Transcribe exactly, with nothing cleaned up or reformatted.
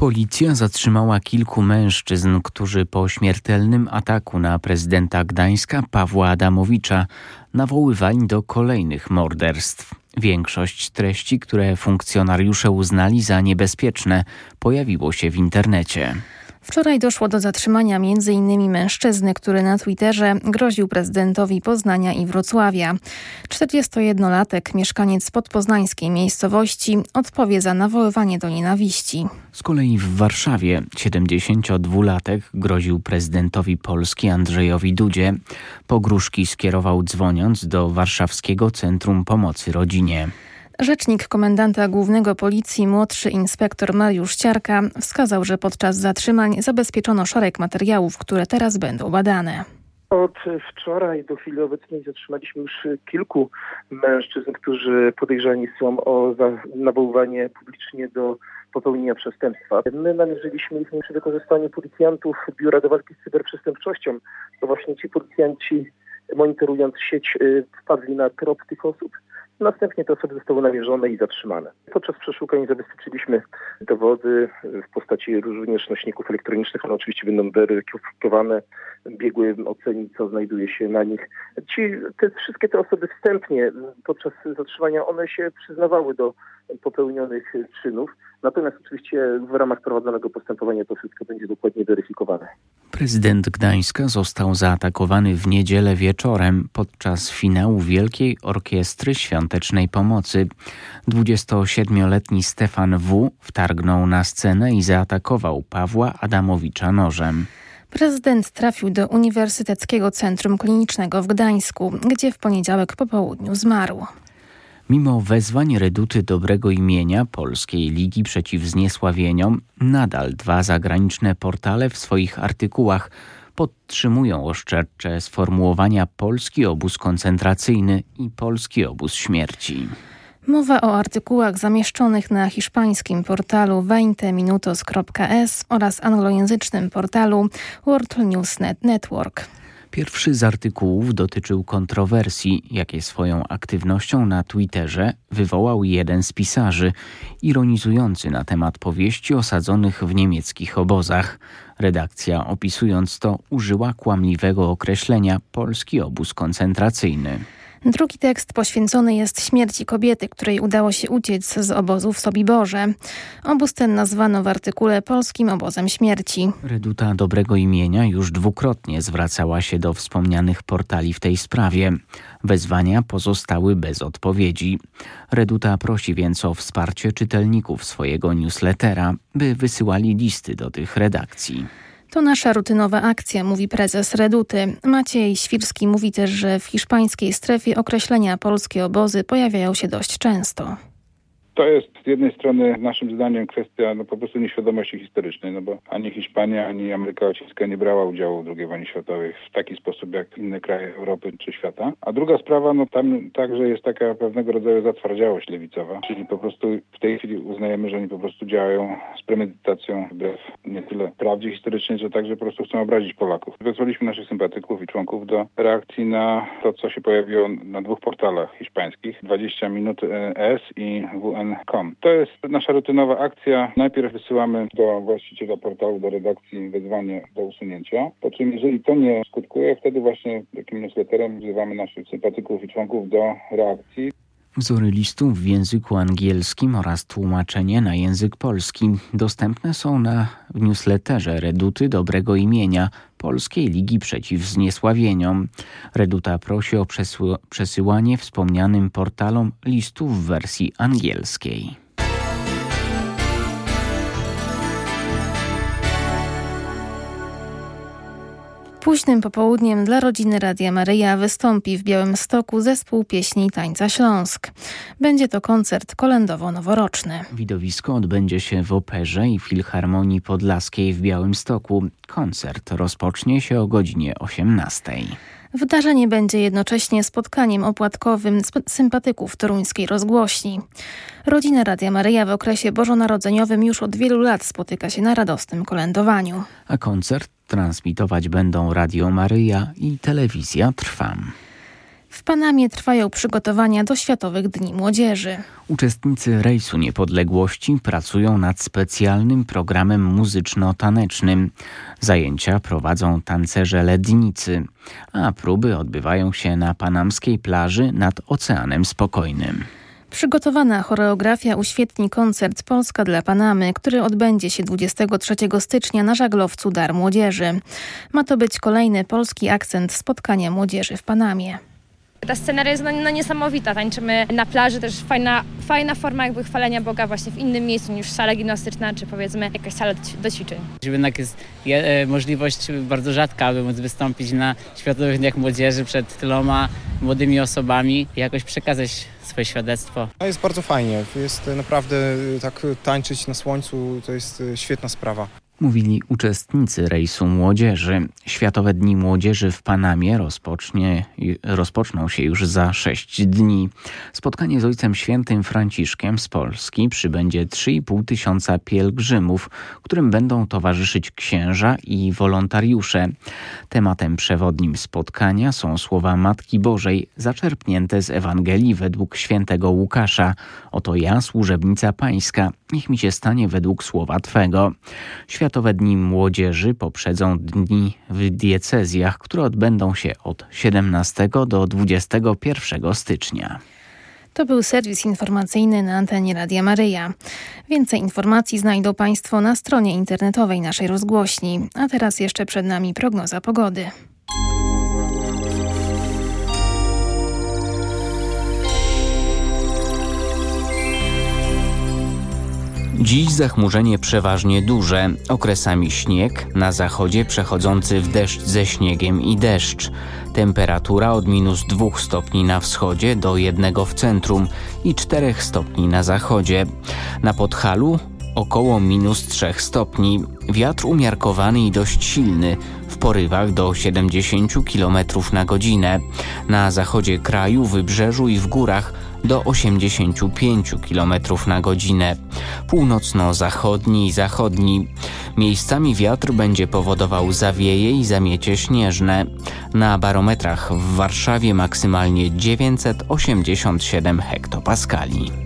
Policja zatrzymała kilku mężczyzn, którzy po śmiertelnym ataku na prezydenta Gdańska Pawła Adamowicza nawoływali do kolejnych morderstw. Większość treści, które funkcjonariusze uznali za niebezpieczne, pojawiło się w internecie. Wczoraj doszło do zatrzymania między innymi mężczyzny, który na Twitterze groził prezydentowi Poznania i Wrocławia. czterdziestojednolatek, mieszkaniec podpoznańskiej miejscowości, odpowie za nawoływanie do nienawiści. Z kolei w Warszawie siedemdziesięciodwulatek groził prezydentowi Polski Andrzejowi Dudzie. Pogróżki skierował dzwoniąc do Warszawskiego Centrum Pomocy Rodzinie. Rzecznik komendanta głównego policji, młodszy inspektor Mariusz Ciarka, wskazał, że podczas zatrzymań zabezpieczono szereg materiałów, które teraz będą badane. Od wczoraj do chwili obecnej zatrzymaliśmy już kilku mężczyzn, którzy podejrzani są o nawoływanie publicznie do popełnienia przestępstwa. My namierzyliśmy ich przy wykorzystaniu policjantów Biura do Walki z Cyberprzestępczością. To właśnie ci policjanci, monitorując sieć, wpadli na trop tych osób. Następnie te osoby zostały namierzone i zatrzymane. Podczas przeszukań zabezpieczyliśmy dowody w postaci również nośników elektronicznych. One oczywiście będą weryfikowane. Biegły oceni, co znajduje się na nich. Ci, te, wszystkie te osoby wstępnie podczas zatrzymania, one się przyznawały do popełnionych czynów. Natomiast oczywiście w ramach prowadzonego postępowania to wszystko będzie dokładnie weryfikowane. Prezydent Gdańska został zaatakowany w niedzielę wieczorem podczas finału Wielkiej Orkiestry Świątecznej Pomocy. dwudziestosiedmioletni Stefan W. wtargnął na scenę i zaatakował Pawła Adamowicza nożem. Prezydent trafił do Uniwersyteckiego Centrum Klinicznego w Gdańsku, gdzie w poniedziałek po południu zmarł. Mimo wezwań Reduty Dobrego Imienia Polskiej Ligi Przeciw Zniesławieniom, nadal dwa zagraniczne portale w swoich artykułach podtrzymują oszczercze sformułowania polski obóz koncentracyjny i polski obóz śmierci. Mowa o artykułach zamieszczonych na hiszpańskim portalu veinte minutos kropka es oraz anglojęzycznym portalu World News Network. Pierwszy z artykułów dotyczył kontrowersji, jakie swoją aktywnością na Twitterze wywołał jeden z pisarzy, ironizujący na temat powieści osadzonych w niemieckich obozach. Redakcja, opisując to, użyła kłamliwego określenia polski obóz koncentracyjny. Drugi tekst poświęcony jest śmierci kobiety, której udało się uciec z obozu w Sobiborze. Obóz ten nazwano w artykule polskim obozem śmierci. Reduta Dobrego Imienia już dwukrotnie zwracała się do wspomnianych portali w tej sprawie. Wezwania pozostały bez odpowiedzi. Reduta prosi więc o wsparcie czytelników swojego newslettera, by wysyłali listy do tych redakcji. To nasza rutynowa akcja, mówi prezes Reduty. Maciej Świrski mówi też, że w hiszpańskiej strefie określenia polskie obozy pojawiają się dość często. To jest z jednej strony naszym zdaniem kwestia no, po prostu nieświadomości historycznej, no bo ani Hiszpania, ani Ameryka Łacińska nie brała udziału w drugiej wojnie światowej w taki sposób jak inne kraje Europy czy świata. A druga sprawa, no tam także jest taka pewnego rodzaju zatwardziałość lewicowa, czyli po prostu w tej chwili uznajemy, że oni po prostu działają z premedytacją wbrew nie tyle prawdzie historycznej, że także po prostu chcą obrazić Polaków. Wezwaliśmy naszych sympatyków i członków do reakcji na to, co się pojawiło na dwóch portalach hiszpańskich, dwadzieścia minut es i W N kropka com. To jest nasza rutynowa akcja. Najpierw wysyłamy do właściciela portalu, do redakcji wezwanie do usunięcia. Po czym, jeżeli to nie skutkuje, wtedy właśnie takim newsletterem wzywamy naszych sympatyków i członków do reakcji. Wzory listów w języku angielskim oraz tłumaczenie na język polski dostępne są na newsletterze Reduty Dobrego Imienia Polskiej Ligi Przeciw Zniesławieniom. Reduta prosi o przesył- przesyłanie wspomnianym portalom listów w wersji angielskiej. Późnym popołudniem dla rodziny Radia Maryja wystąpi w Białymstoku zespół pieśni i tańca Śląsk. Będzie to koncert kolędowo-noworoczny. Widowisko odbędzie się w Operze i Filharmonii Podlaskiej w Białymstoku. Koncert rozpocznie się o godzinie osiemnastej. Wydarzenie będzie jednocześnie spotkaniem opłatkowym sympatyków toruńskiej rozgłośni. Rodzina Radia Maryja w okresie bożonarodzeniowym już od wielu lat spotyka się na radosnym kolędowaniu. A koncert transmitować będą Radio Maryja i Telewizja Trwam. W Panamie trwają przygotowania do Światowych Dni Młodzieży. Uczestnicy Rejsu Niepodległości pracują nad specjalnym programem muzyczno-tanecznym. Zajęcia prowadzą tancerze lednicy, a próby odbywają się na panamskiej plaży nad Oceanem Spokojnym. Przygotowana choreografia uświetni koncert Polska dla Panamy, który odbędzie się dwudziestego trzeciego stycznia na żaglowcu Dar Młodzieży. Ma to być kolejny polski akcent spotkania młodzieży w Panamie. Ta scenaria jest no, no niesamowita. Tańczymy na plaży, też fajna, fajna forma jakby chwalenia Boga właśnie w innym miejscu niż sala gimnastyczna, czy powiedzmy jakaś sala do ćwiczeń. Jednak jest je, możliwość bardzo rzadka, aby móc wystąpić na Światowych Dniach Młodzieży przed tyloma młodymi osobami i jakoś przekazać swoje świadectwo. Jest bardzo fajnie. Jest naprawdę tak tańczyć na słońcu, to jest świetna sprawa. Mówili uczestnicy Rejsu Młodzieży. Światowe Dni Młodzieży w Panamie rozpocznie, rozpoczną się już za sześć dni. Spotkanie z Ojcem Świętym Franciszkiem z Polski przybędzie trzy i pół tysiąca pielgrzymów, którym będą towarzyszyć księża i wolontariusze. Tematem przewodnim spotkania są słowa Matki Bożej zaczerpnięte z Ewangelii według świętego Łukasza. Oto ja, służebnica Pańska, niech mi się stanie według słowa Twego. Światowe Dni Młodzieży poprzedzą dni w diecezjach, które odbędą się od siedemnastego do dwudziestego pierwszego stycznia. To był serwis informacyjny na antenie Radia Maryja. Więcej informacji znajdą Państwo na stronie internetowej naszej rozgłośni. A teraz jeszcze przed nami prognoza pogody. Dziś zachmurzenie przeważnie duże, okresami śnieg, na zachodzie przechodzący w deszcz ze śniegiem i deszcz. Temperatura od minus dwóch stopni na wschodzie do jednego w centrum i czterech stopni na zachodzie. Na Podhalu około minus trzech stopni. Wiatr umiarkowany i dość silny, w porywach do siedemdziesięciu kilometrów na godzinę. Na zachodzie kraju, wybrzeżu i w górach do osiemdziesięciu pięciu kilometrów na godzinę. Północno-zachodni i zachodni. Miejscami wiatr będzie powodował zawieje i zamiecie śnieżne. Na barometrach w Warszawie maksymalnie dziewięćset osiemdziesiąt siedem hektopaskali.